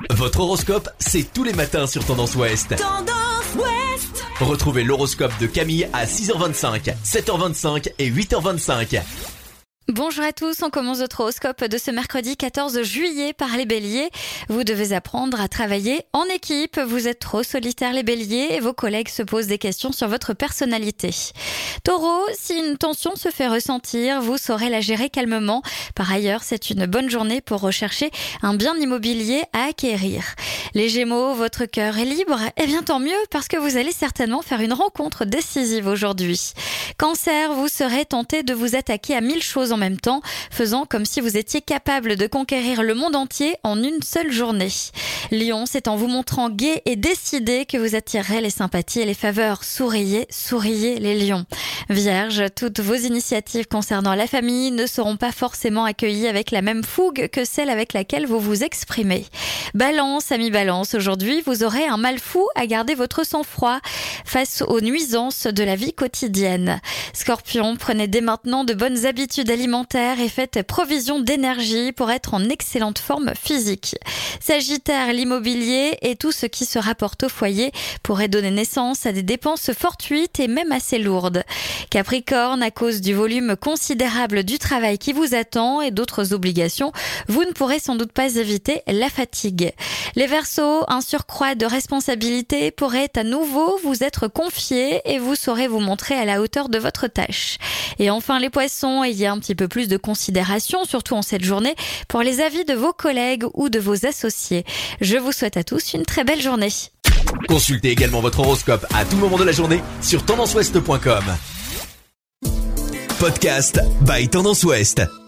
Votre horoscope, c'est tous les matins sur Tendance Ouest. Tendance Ouest. Retrouvez l'horoscope de Camille à 6h25, 7h25 et 8h25. Bonjour à tous, on commence votre horoscope de ce mercredi 14 juillet par les béliers. Vous devez apprendre à travailler en équipe. Vous êtes trop solitaires les béliers et vos collègues se posent des questions sur votre personnalité. Taureau, si une tension se fait ressentir, vous saurez la gérer calmement. Par ailleurs, c'est une bonne journée pour rechercher un bien immobilier à acquérir. Les Gémeaux, votre cœur est libre. Eh bien tant mieux parce que vous allez certainement faire une rencontre décisive aujourd'hui. Cancer, vous serez tenté de vous attaquer à 1000 choses en même temps, faisant comme si vous étiez capable de conquérir le monde entier en une seule journée. Lion, c'est en vous montrant gai et décidé que vous attirerez les sympathies et les faveurs. Souriez, souriez les lions. Vierge, toutes vos initiatives concernant la famille ne seront pas forcément accueillies avec la même fougue que celle avec laquelle vous vous exprimez. Balance, ami Balance, aujourd'hui vous aurez un mal fou à garder votre sang-froid face aux nuisances de la vie quotidienne. Scorpion, prenez dès maintenant de bonnes habitudes alimentaires et faites provision d'énergie pour être en excellente forme physique. Sagittaire, l'immobilier et tout ce qui se rapporte au foyer pourrait donner naissance à des dépenses fortuites et même assez lourdes. Capricorne, à cause du volume considérable du travail qui vous attend et d'autres obligations, vous ne pourrez sans doute pas éviter la fatigue. Les Verseaux, un surcroît de responsabilité pourrait à nouveau vous être confié et vous saurez vous montrer à la hauteur de votre tâche. Et enfin les Poissons, ayez un petit peu plus de considération, surtout en cette journée, pour les avis de vos collègues ou de vos associés. Je vous souhaite à tous une très belle journée. Consultez également votre horoscope à tout moment de la journée sur tendanceouest.com. Podcast by Tendance Ouest.